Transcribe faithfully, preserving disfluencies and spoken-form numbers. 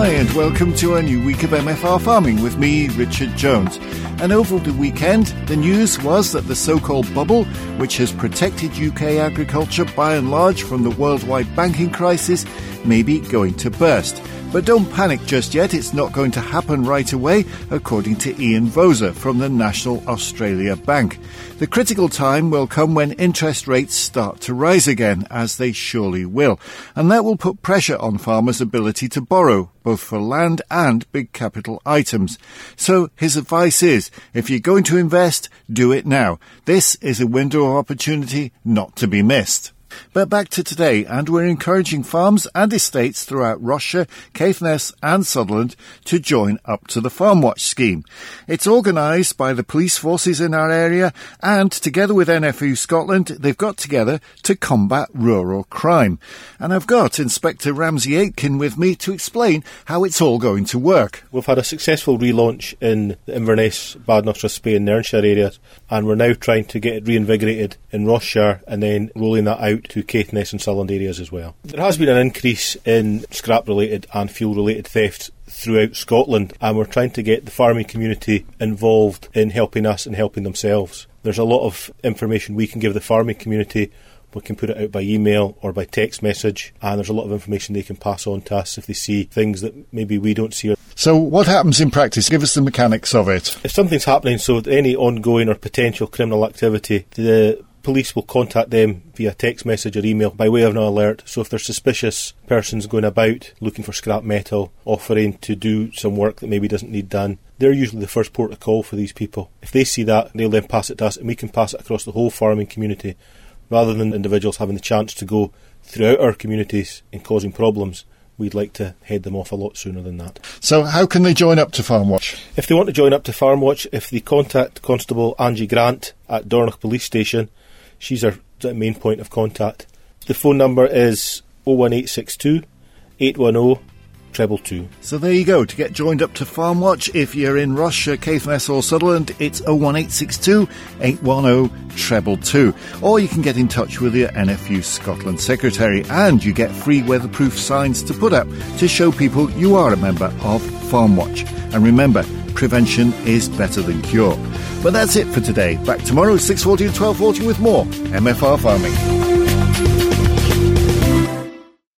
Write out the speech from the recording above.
Hi and welcome to a new week of M F R Farming with me, Richard Jones. And over the weekend, the news was that the so-called bubble, which has protected U K agriculture by and large from the worldwide banking crisis, may be going to burst. But don't panic just yet, it's not going to happen right away, according to Ian Voser from the National Australia Bank. The critical time will come when interest rates start to rise again, as they surely will, and that will put pressure on farmers' ability to borrow, both for land and big capital items. So his advice is, if you're going to invest, do it now. This is a window of opportunity not to be missed. But back to today, and we're encouraging farms and estates throughout Ross-shire, Caithness and Sutherland to join up to the Farm Watch scheme. It's organised by the police forces in our area, and together with N F U Scotland, they've got together to combat rural crime. And I've got Inspector Ramsey Aitken with me to explain how it's all going to work. We've had a successful relaunch in the Inverness, Badenoch, Raspay and Nairnshire areas, and we're now trying to get it reinvigorated in Ross-shire and then rolling that out to Caithness and Sutherland areas as well. There has been an increase in scrap-related and fuel-related thefts throughout Scotland, and we're trying to get the farming community involved in helping us and helping themselves. There's a lot of information we can give the farming community. We can put it out by email or by text message, and there's a lot of information they can pass on to us if they see things that maybe we don't see. So what happens in practice? Give us the mechanics of it. If something's happening, so any ongoing or potential criminal activity, the police will contact them via text message or email by way of an alert. So if there's suspicious persons going about looking for scrap metal, offering to do some work that maybe doesn't need done, they're usually the first port of call for these people. If they see that, they'll then pass it to us, and we can pass it across the whole farming community. Rather than individuals having the chance to go throughout our communities and causing problems, we'd like to head them off a lot sooner than that. So how can they join up to Farm Watch? If they want to join up to Farm Watch, if they contact Constable Angie Grant at Dornoch Police Station, she's our main point of contact. The phone number is oh one eight six two, eight one oh, two two two. So there you go. To get joined up to Farm Watch, if you're in Ross-shire, Caithness or Sutherland, it's oh one eight six two, eight one oh, two two two. Or you can get in touch with your N F U Scotland Secretary, and you get free weatherproof signs to put up to show people you are a member of Farm Watch. And remember, prevention is better than cure. But that's it for today. Back tomorrow, six forty and twelve forty with more M F R Farming.